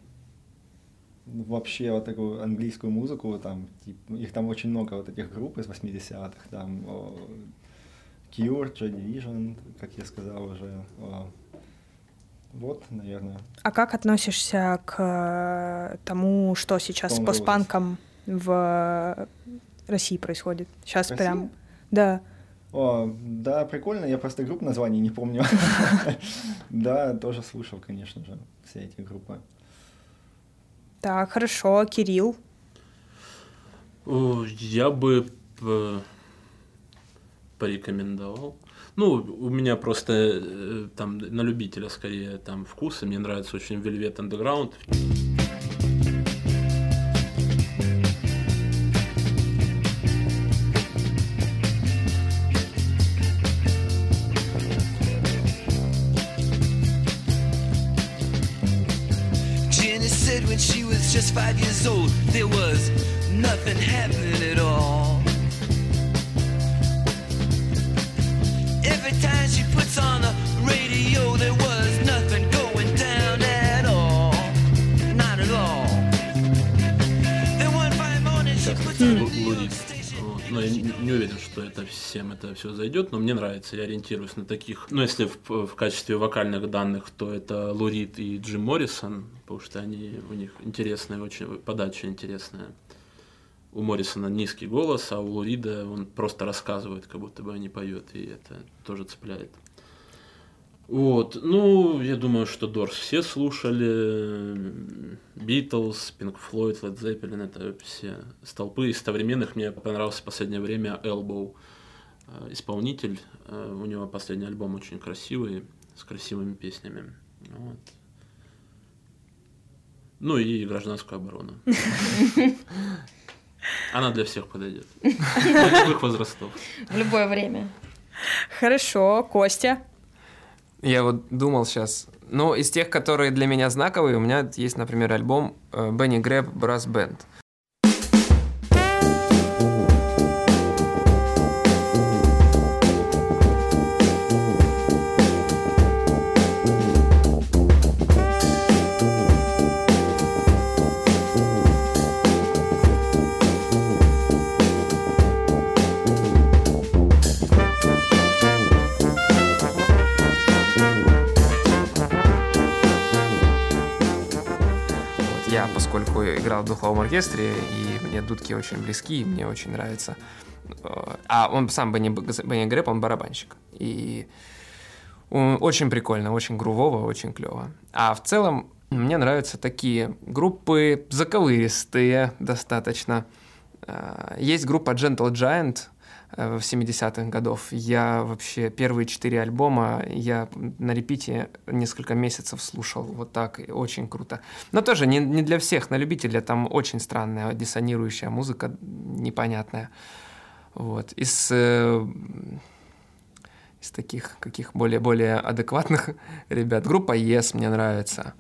вообще вот такую английскую музыку, там, типа, их там очень много вот этих групп из восьмидесятых, там о, Cure, Joy Division, как я сказал уже. о, Вот, наверное. А как относишься к э, тому, что сейчас с Stone Roses. постпанком в России происходит? Сейчас Россия? прям, да. О, да, прикольно, я просто групп названий не помню. Да, тоже слушал, конечно же, все эти группы. Так, хорошо, Кирилл. О, Я бы э, порекомендовал. Ну, у меня просто э, там на любителя скорее там вкусы. Мне нравится очень Velvet Underground. Jenny said when she was just five years old, there was nothing happening at all. Every time she puts on the radio, there was nothing going down at all. Not at all. Then one fine morning she puts on a New York station. Вот. Но я не, не уверен, что это всем это все зайдет, но мне нравится, я ориентируюсь на таких. Ну, если в, в качестве вокальных данных, то это Лу Рид и Джим Моррисон, потому что они, у них интересная, очень подача интересная. У Моррисона низкий голос, а у Лу Рида он просто рассказывает, как будто бы они поют, и это тоже цепляет. Вот, ну, я думаю, что Дорс все слушали, Beatles, Pink Floyd, Led Zeppelin, это все столпы. Из современных мне понравился в последнее время Elbow, э, исполнитель, э, у него последний альбом очень красивый, с красивыми песнями. Вот. Ну и гражданскую оборону. Она для всех подойдет. Для любых возрастов. В любое время. Хорошо, Костя. Я вот думал сейчас. Ну, из тех, которые для меня знаковые, у меня есть, например, альбом Benny Greb Brass Band. Я, поскольку играл в духовом оркестре, и мне дудки очень близки, и мне очень нравится. А он сам, Бенни, Бенни Греб, он барабанщик. И он очень прикольно, очень грувово, очень клево. А в целом мне нравятся такие группы заковыристые достаточно. Есть группа Gentle Giant в семидесятых годов. Я вообще первые четыре альбома я на репите несколько месяцев слушал вот так, и очень круто. Но тоже не, не для всех, на любителя, там очень странная диссонирующая музыка, непонятная. Вот. Из, э, из таких каких более-более адекватных ребят группа Yes мне нравится.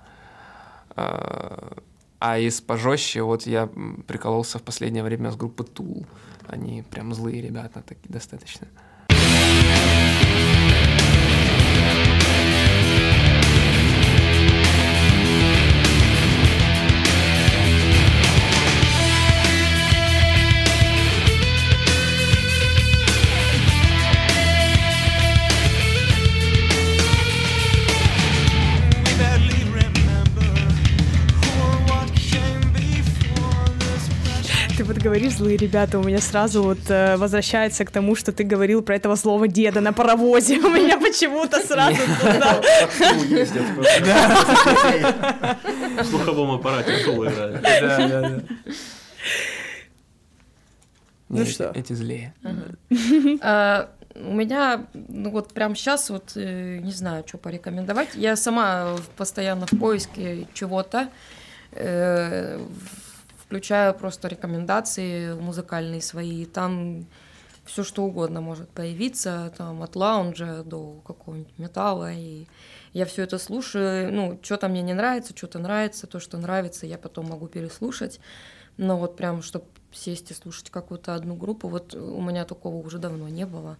А из пожестче, вот я прикололся в последнее время с группой Tool. Они прям злые ребята, такие достаточно. Ты вот говоришь, злые ребята, у меня сразу вот э, возвращается к тому, что ты говорил про этого злого деда на паровозе. У меня почему-то сразу туда. В слуховом аппарате Tool играет. Да, да, да. Ну что? Эти злее. А, у меня, ну вот прямо сейчас вот э, не знаю, что порекомендовать. Я сама постоянно в поиске чего-то. Э, включаю просто рекомендации музыкальные свои. Там все что угодно может появиться, там, от лаунжа до какого-нибудь металла, и я все это слушаю, ну, что-то мне не нравится, что-то нравится, то, что нравится, я потом могу переслушать, но вот прям, чтобы сесть и слушать какую-то одну группу, вот у меня такого уже давно не было.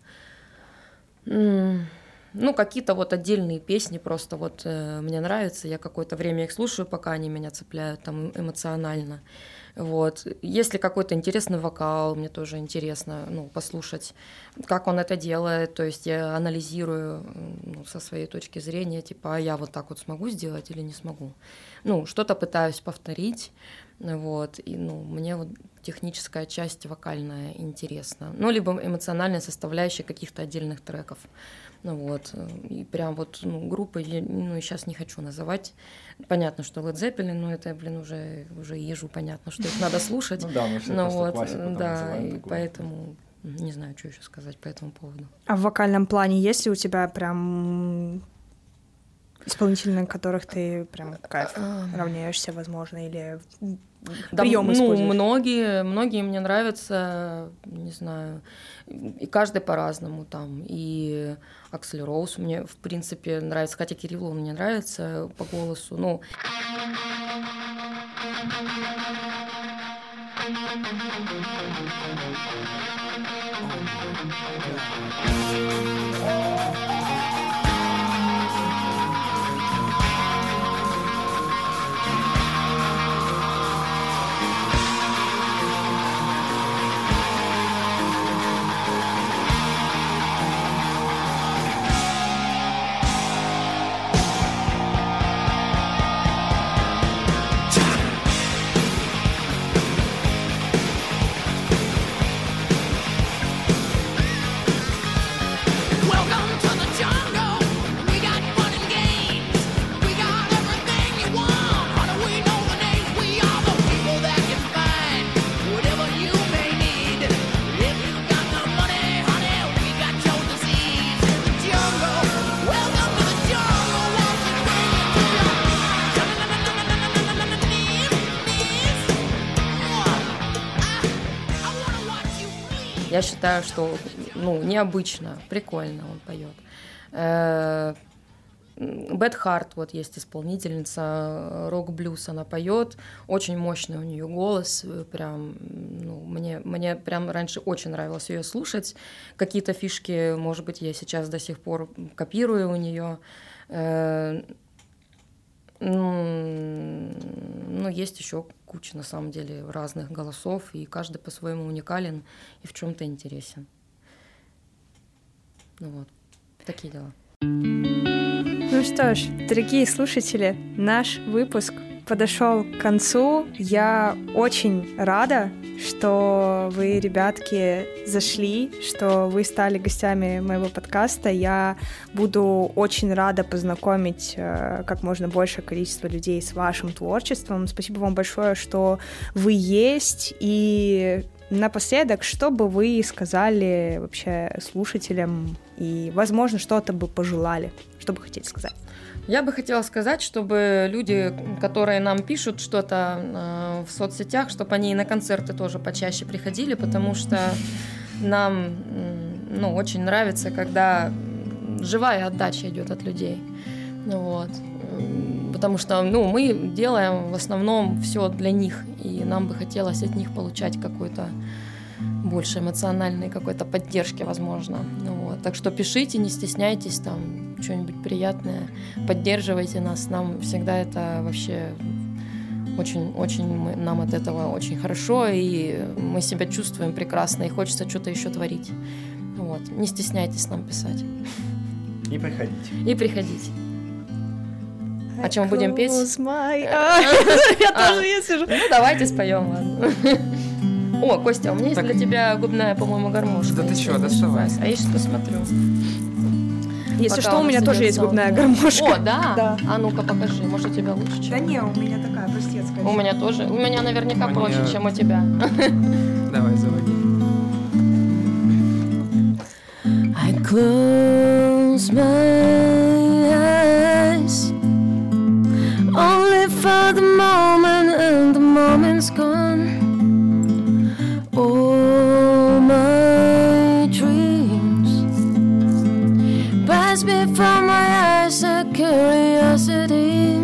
Ну, какие-то вот отдельные песни просто вот э, мне нравятся, я какое-то время их слушаю, пока они меня цепляют там эмоционально. Вот. Если какой-то интересный вокал, мне тоже интересно, ну, послушать, как он это делает, то есть я анализирую, ну, со своей точки зрения, типа, а я вот так вот смогу сделать или не смогу. Ну, что-то пытаюсь повторить, вот, и, ну, мне вот техническая часть вокальная интересна, ну, либо эмоциональная составляющая каких-то отдельных треков. Ну вот, и прям вот, ну, группы, я, ну, сейчас не хочу называть. Понятно, что Led Zeppelin, но это, блин, уже, уже ежу понятно, что их надо слушать. Ну да, мы все ну, просто вот, классику там да, называем и такую. поэтому не знаю, что еще сказать по этому поводу. А в вокальном плане есть ли у тебя прям исполнители, на которых ты прям кайф равняешься, возможно, или Да, приёмы ну, используешь? многие, многие мне нравятся, не знаю, и каждый по-разному там, и Аксель Роуз мне, в принципе, нравится, хотя Кириллу мне нравится по голосу, ну... Welcome to the jungle. We got fun and games. We got everything you want. How do we know the names? We are the people that can find whatever you may need. If you got the money, honey, we got your disease in the jungle. Welcome to the jungle. Won't we bring you to your knees? I wanna watch you bleed. Я считаю, что, ну, необычно, прикольно он поет. Бет Харт, вот есть исполнительница, рок-блюз она поет, очень мощный у нее голос, прям, ну, мне, мне прям раньше очень нравилось ее слушать. Какие-то фишки, может быть, я сейчас до сих пор копирую у нее. Ну, есть еще куча, на самом деле, разных голосов, и каждый по-своему уникален и в чем-то интересен. Ну вот, такие дела. Ну что ж, дорогие слушатели, наш выпуск подошел к концу. Я очень рада, что вы, ребятки, зашли, что вы стали гостями моего подкаста. Я буду очень рада познакомить э, как можно большее количество людей с вашим творчеством. Спасибо вам большое, что вы есть. И напоследок, что бы вы сказали вообще слушателям и, возможно, что-то бы пожелали? Что бы хотели сказать? Я бы хотела сказать, чтобы люди, которые нам пишут что-то э, в соцсетях, чтобы они и на концерты тоже почаще приходили, потому что нам, м, ну, очень нравится, когда живая отдача идет от людей. Вот. Потому что, ну, мы делаем в основном все для них, и нам бы хотелось от них получать какой-то больше эмоциональной какой-то поддержки, возможно. Ну, вот. Так что пишите, не стесняйтесь, там, что-нибудь приятное, поддерживайте нас, нам всегда это вообще очень-очень, нам от этого очень хорошо, и мы себя чувствуем прекрасно, и хочется что-то еще творить. Вот. Не стесняйтесь нам писать. И приходите. И приходите. О чем будем петь? Я тоже я сижу. Ну, давайте споем, ладно. О, Костя, у меня есть Так. для тебя губная, по-моему, гармошка. Да ты если чё, я не доставай. ошибаюсь. А я сейчас посмотрю. Если Пока что, у он меня себе тоже есть взял. губная О, гармошка. О, да? Да. А ну-ка покажи, может у тебя лучше, чем Да не, у меня такая простецкая. у меня тоже. У меня наверняка Мне- проще, чем у тебя. Давай, заводи. I close my eyes only for the moment, and the moment's gone. Oh my rise before my eyes a curiosity,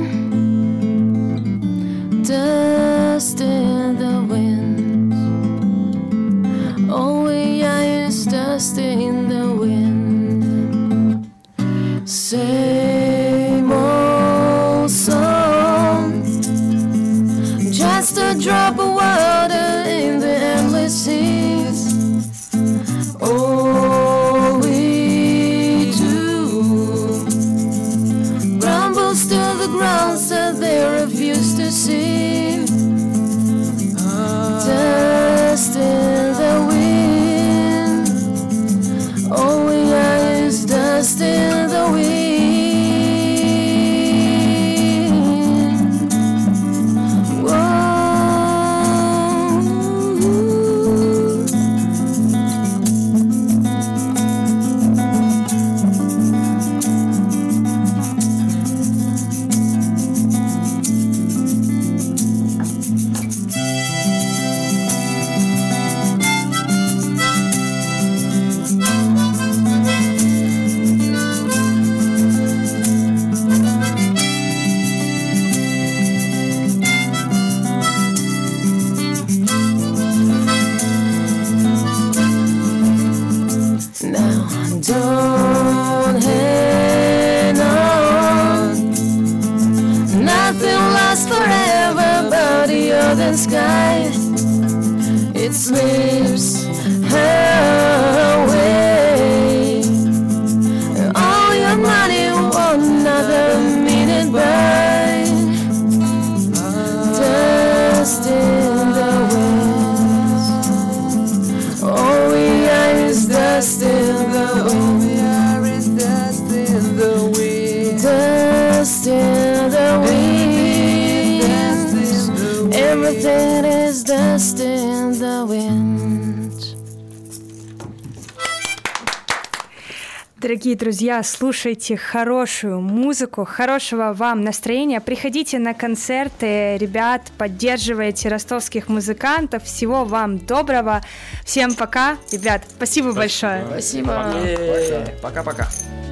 dust in the wind. Oh, yeah, it's dust in the wind. Same old song, just a drop of water in the endless seas. All we do rumbles to the ground so they refuse to see. Dust in the wind. All we are is dust in the wind. Don't hang on. Nothing lasts forever but the earth and sky. It slips away. All your money won't another minute by. Dust in the wind. All we are is dust in the wind. Dust in the wind. Everything is dust in the wind. Дорогие друзья, слушайте хорошую музыку, хорошего вам настроения. Приходите на концерты, ребят, поддерживайте ростовских музыкантов. Всего вам доброго. Всем пока. Ребят, спасибо большое. Спасибо. Пока-пока.